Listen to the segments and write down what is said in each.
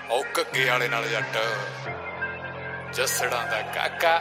ਉਹ ਘੱਗੇ ਵਾਲੇ ਨਾਲ ਜੱਟ ਜੱਸੜਾਂ ਦਾ ਕਾਕਾ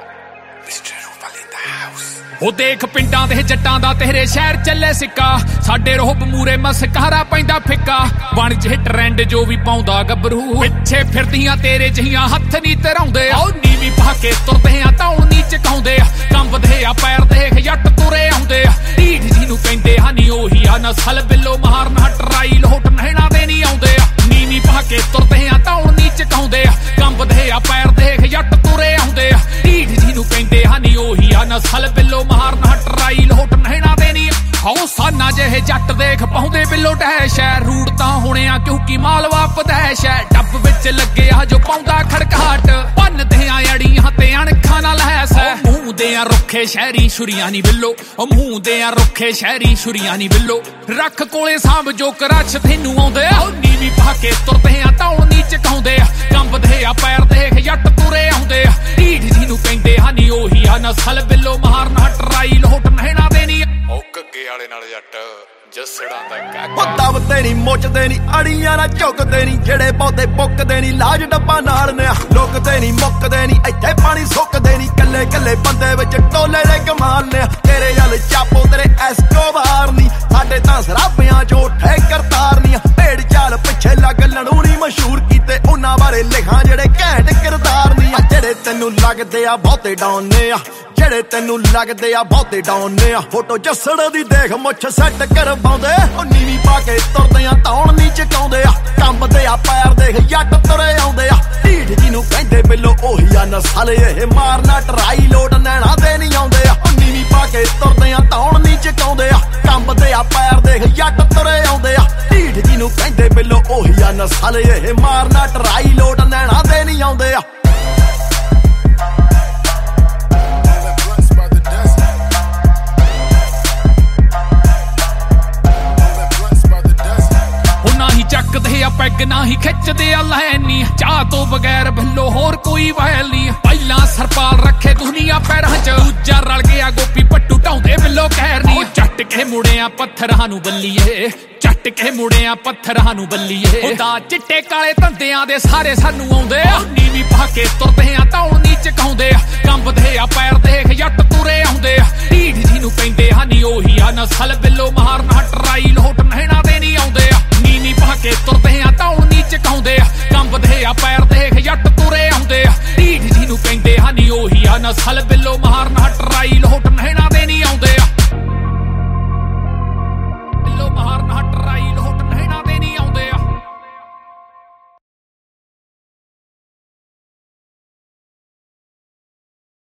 ਉਹ ਦੇਖ ਪਿੰਡਾਂ ਦੇ ਜੱਟਾਂ ਦਾ ਤੇਰੇ ਸ਼ਹਿਰ ਚੱਲੇ ਸਿੱਕਾ ਸਾਡੇ ਰੋਹਬ ਮੂਰੇ ਮਸਕਾਰਾ ਪੈਂਦਾ ਫਿੱਕਾ ਬਣ ਜੇ ਟ੍ਰੈਂਡ ਜੋ ਵੀ ਪਾਉਂਦਾ ਗੱਭਰੂ ਪਿੱਛੇ ਫਿਰਦੀਆਂ ਤੇਰੇ ਜਹੀਆਂ ਹੱਥ ਨਹੀਂ ਧਰਾਉਂਦੇ ਉਹ ਨੀਵੀਂ ਪਾ ਕੇ ਤੁਰਦੇ ਆ ਤੌਣ ਨਹੀਂ ਚਕਾਉਂਦੇ ਕੰਬਦੇ ਆ ਪੈਰ ਦੇਖ ਜੱਟ ਤੁਰੇ ਆਉਂਦੇ ਢੀਠ ਜੀ ਨੂੰ ਕਹਿੰਦੇ ਆ ਨੀ ਉਹੀ ਆ ਨਸਲ ਬਿੱਲੋ ਮਾਰਨਾ ਟਰਾਈ ਲੋਟ ਨਹਿਣਾ ਦੇ ਨਹੀਂ ਆਉਂਦੇ ਨੀਵੀਂ ਪਾ ਕੇ ਤੁਰਦੇ ਆ ਤੌਣ ਨਹੀਂ ਚਕਾਉਂਦੇ ਕੰਬਦੇ ਆ ਪੈਰ ਦੇਖ ਜੱਟ ਤੁਰੇ ਆਉਂਦੇ ਢੀਠ ਜੀ ਨੂੰ ਕਹਿੰਦੇ ਆ ਨੀ ਉਹੀ ਆ ਨਸਲ ਬਿੱਲੋ ਮਾਰਨਾ ਟਰਾਈ ਲੋਟ ਨਹਿਣਾ ਦੇ ਨਹੀਂ ਹਉ ਸਾਨਾ ਜਿਹੇ ਜੱਟ ਦੇਖ ਪਾਉਂਦੇ ਬਿੱਲੋ ਡੈਸ਼ ਹੈ ਰੂੜ ਤਾਂ ਹੋਣੇ ਆ ਕਿਉਂਕਿ ਮਾਲਵਾ ਪਦੈਸ਼ ਹੈ ਡੱਬ ਵਿੱਚ ਲੱਗਿਆ ਜੋ ਪਾਉਂਦਾ ਖੜਕਾਟ ਭੰਨਦੇ ਆ ਅੜੀਆਂ ਤੇ ਅਣਖਾਂ ਨਾਲ ਹੈਸ ਹੈ ਮੂੰਹ ਦੇ ਆ ਰੁੱਖੇ ਸ਼ਹਿਰੀ ਛੁਰੀਆਂ ਨੀ ਬਿੱਲੋ ਉਹ ਮੂੰਹ ਦੇ ਆ ਰੁੱਖੇ ਸ਼ਹਿਰੀ ਛੁਰੀਆਂ ਨੀ ਬਿੱਲੋ ਰੱਖ ਕੋਲੇ ਸਾਂਭ ਜੋ ਕਰਛ ਤੈਨੂੰ ਆਉਂਦੇ ਆ ਨੀਵੀਂ ਪਾ ਕੇ ਤੁਰਦੇ ਆ ਤੌਣ ਨੀ ਚਕਾਉਂਦੇ ਕੰਬਦੇ ਆ ਪੈਰ ਦੇਖ ਜੱਟ ਤੁਰੇ ਆਉਂਦੇ ਢੀਠ ਜੀ ਨੂੰ ਕਹਿੰਦੇ ਆ ਨੀ ਉਹੀ ਆ ਨਸਲ ਬਿੱਲੋ ਮਾਰਨਾ ਟਰਾਈ ਲੋਟ ਨਹਿਣਾ ਦੇ ਨਹੀਂ ਉਹ ਘੱਗੇ ਵਾਲੇ ਨਾਲ ਜੱਟ ਜੱਸੜਾਂ ਦਾ ਕਾਕਾ ਦਬਦੇ ਨੀ ਮੁੱਚਦੇ ਨੀ ਅੜੀਆਂ ਨਾ ਝੁਕਦੇ ਨੀ ਜਿਹੜੇ ਪੌਦੇ ਪੁੱਕਦੇ ਨੀ ਲਾਜ ਡੱਬਾ ਨਾਲ ਨੇ ਲੁਕਦੇ ਨੀ ਮੁੱਕਦੇ ਨੀ ਇੱਥੇ ਪਾਣੀ ਸੁੱਕਦੇ ਨੀ ਕੱਲੇ ਕੱਲੇ ਬੰਦੇ ਵਿੱਚ ਟੋਲੇ ਦੇ ਕਮਾਲ ਨੇ ਤੇਰੇ ਵੱਲ ਚਾਪੋ ਤੇਰੇ ਐਸਕੋਬਾਰ ਨੀ ਸਾਡੇ ਤਾਂ ਸਰਾਬਿਆਂ ਚੋਂ ਠੇ ਕਰਤਾਰ ਨੀ ਢੇੜ ਚਾਲ ਪਿੱਛੇ ਲੱਗ ਲੜੂਣੀ ਮਸ਼ਹੂਰ ਕੀਤੇ ਉਹਨਾਂ ਬਾਰੇ ਲਿਖਾਂ ਜਿਹੜੇ ਘੈਂਟ ਕਿਰਦਾਰ ਨੀ ਜਿਹੜੇ ਤੈਨੂੰ ਲੱਗਦੇ ਆ ਬਹੁਤੇ ਡਾਉਨੇ ਆ ਜਿਹੜੇ ਤੈਨੂੰ ਲੱਗਦੇ ਆ ਬਹੁਤੇ ਡਾਉਨੇ ਆ ਫੋਟੋ ਜੱਸੜ ਦੀ ਦੇਖ ਮੁੱਛ ਸੈੱਟ ਕਰਵਾਉਂਦੇ ਉਹ ਨੀਵੀਂ ਪਾ ਕੇ ਤੁਰਦੇ ਆ ਤੌਣ ਨਹੀਂ ਚਕਾਉਂਦੇ ਆ ਕੰਬਦੇ ਆ ਪੈਰ ਦੇਖ ਜੱਟ ਤੁਰੇ ਆਉਂਦੇ ਆ ਢੀਠ ਜੀ ਨੂੰ ਕਹਿੰਦੇ ਬਿੱਲੋ ਉਹੀ ਆ ਨਸਲ ਇਹ ਮਾਰਨਾ ਟਰਾਈ ਲੋਟ ਨੈਣਾ ਦੇ ਨਹੀਂ ਆਉਂਦੇ ਆ ਉਹ ਨੀਵੀਂ ਪਾ ਕੇ ਤੁਰਦੇ ਆ ਤੌਣ ਨਹੀਂ ਚਕਾਉਂਦੇ ਆ ਕੰਬਦੇ ਆ ਪੈਰ ਦੇਖ ਜੱਟ ਤੁਰੇ ਆਉਂਦੇ ਆ ਢੀਠ ਜੀ ਨੂੰ ਕਹਿੰਦੇ ਬਿੱਲੋ ਉਹੀ ਆ ਨਸਲ ਇਹ ਮਾਰਨਾ ਟਰਾਈ ਲੋਟ ਨੈਣਾ ਦੇ ਨਹੀਂ ਆਉਂਦੇ ਆ ਚੱਕਦੇ ਆ ਪੈਗ ਨਾ ਹੀ ਖਿੱਚਦੇ ਆ ਲੈਨੀ ਚਾਹ ਤੋਂ ਬਗੈਰ ਭੱਲੋ ਹੋਰ ਕੋਈ ਵੈਲ ਨਹੀਂ ਪਹਿਲਾਂ ਸਰਪਾਲ ਰੱਖੇ ਦੁਨੀਆ ਪੈਰਾਂ 'ਚ ਦੂਜਾ ਰਲ ਗਿਆ ਗੋਪੀ ਪੱਟੂ ਢਾਉਂਦੇ ਬਿੱਲੋ ਕਹਿਰ ਨਹੀਂ ਚੱਟ ਕੇ ਮੁੜਿਆ ਪੱਥਰਾਂ ਨੂੰ ਬੱਲੀਏ ਚੱਟ ਕੇ ਮੁੜਿਆ ਪੱਥਰਾਂ ਨੂੰ ਬੱਲੀਏ ਉਹਦਾ ਚਿੱਟੇ ਕਾਲੇ ਧੰਦਿਆਂ ਦੇ ਸਾਰੇ ਸਾਨੂੰ ਆਉਂਦੇ ਆ ਨੀਵੀਂ ਪਾ ਕੇ ਤੁਰਦੇ ਆ ਤੌਣ ਨਹੀਂ ਚਕਾਉਂਦੇ ਕੰਬਦੇ ਆ ਪੈਰ ਦੇਖ ਜੱਟ ਤੁਰੇ ਆਉਂਦੇ ਢੀਠ ਜੀ ਨੂੰ ਕਹਿੰਦੇ ਆ ਨੀ ਉਹੀ ਆ ਨਸਲ ਬਿੱਲੋ ਮਾਰਨਾ ਟਰਾਈ ਲੋਟ ਨਹਿਣਾ ਦੇ ਨਹੀਂ ਆਉਂਦੇ ਨੀਵੀਂ ਪਾ ਕੇ ਤੁਰਦੇ ਆ ਤੌਣ ਨਹੀਂ ਚਕਾਉਂਦੇ ਕੰਬਦੇ ਆ ਪੈਰ